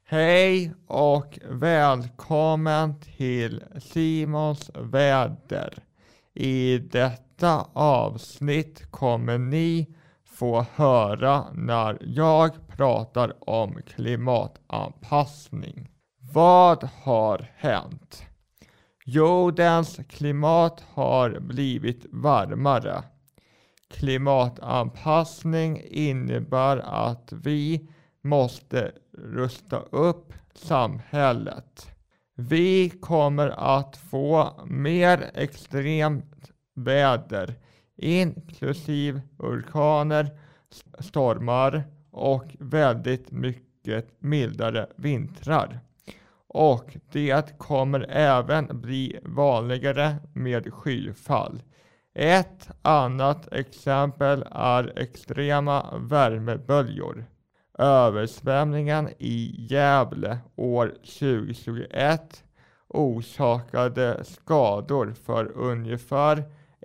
Hej och välkommen till Simons väder. I detta avsnitt kommer ni få höra när jag pratar om klimatanpassning. Vad har hänt? Jordens klimat har blivit varmare. Klimatanpassning innebär att vi måste rusta upp samhället. Vi kommer att få mer extremt väder, inklusive orkaner, stormar och väldigt mycket mildare vintrar. Och det kommer även bli vanligare med skyfall. Ett annat exempel är extrema värmeböljor. Översvämningen i Gävle år 2021 orsakade skador för ungefär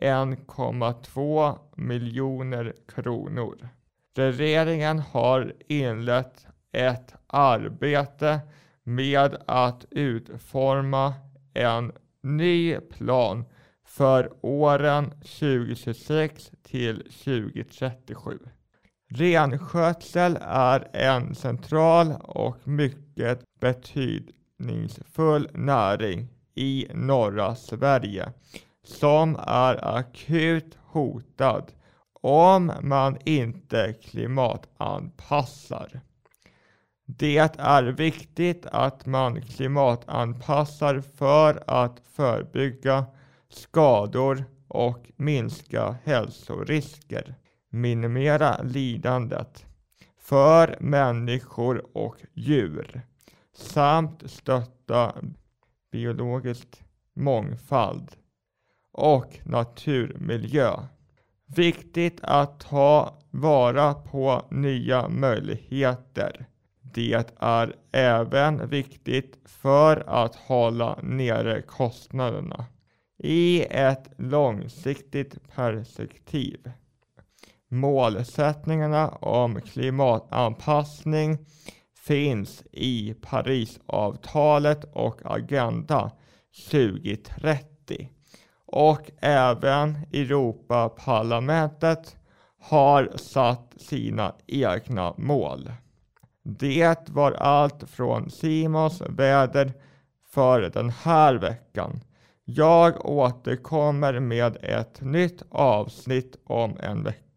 1,2 miljoner kronor. Regeringen har inlett ett arbete med att utforma en ny plan för åren 2026 till 2037. Renskötsel är en central och mycket betydningsfull näring i norra Sverige som är akut hotad om man inte klimatanpassar. Det är viktigt att man klimatanpassar för att förebygga skador och minska hälsorisker. Minimera lidandet för människor och djur samt stötta biologisk mångfald och naturmiljö. Viktigt att ta vara på nya möjligheter. Det är även viktigt för att hålla nere kostnaderna i ett långsiktigt perspektiv. Målsättningarna om klimatanpassning finns i Parisavtalet och Agenda 2030. Och även Europaparlamentet har satt sina egna mål. Det var allt från Simons väder för den här veckan. Jag återkommer med ett nytt avsnitt om en vecka.